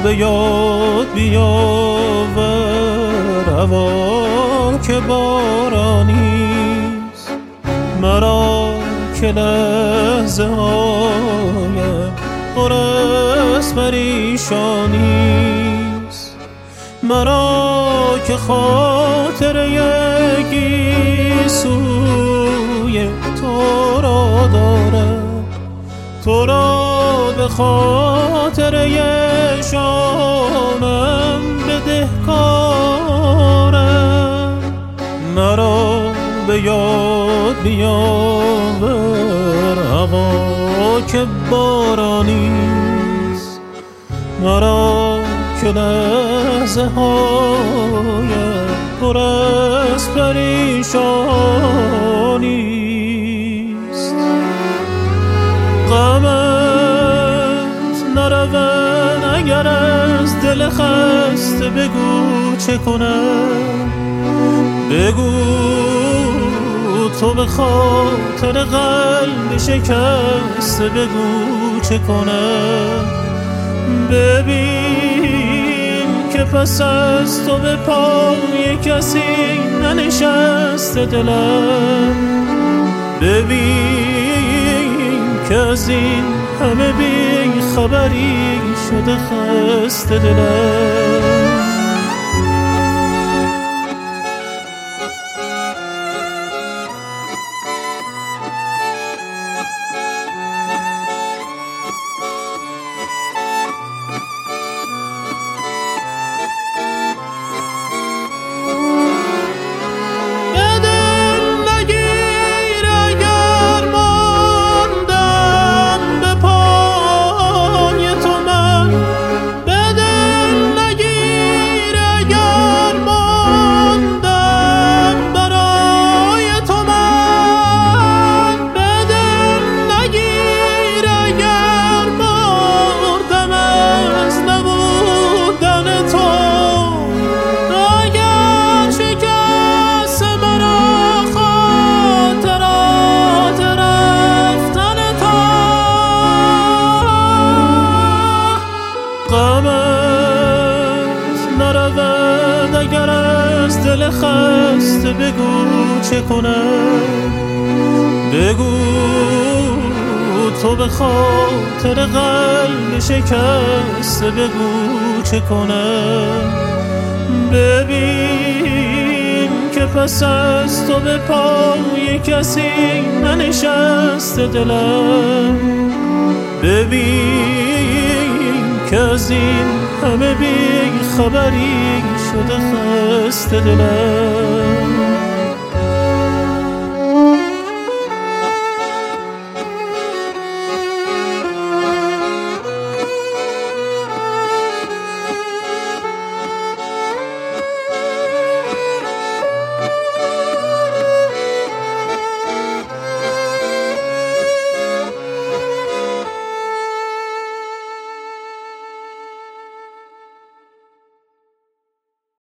به یاد بیاور هوا که بارانیست، مرا که لحظه هایم پر از پریشانیست، مرا که خاطر یکی سوی تو را دارم، تو را به خاطر یه شانم بدهکارم. مرا به یاد بیاور هوا که بارانیست، مرا که لحظه هایم پر از پریشانیست. غمت نرود اگر از دل خسته، بگو چه کنم، بگو تو به خاطر قلب شکسته، بگو چه کنم. ببین که پس از تو به پای کسی ننشسته دلم، ببین که از این همه بی خبری شده خسته دلم. نرود اگر از دل خسته، بگو چه کنم، بگو تو به خاطر قلب شکسته، بگو چه کنم. ببین که پس از تو به پای کسی ننشسته دلم، ببین که از این همه بی خبری شده خسته دلم.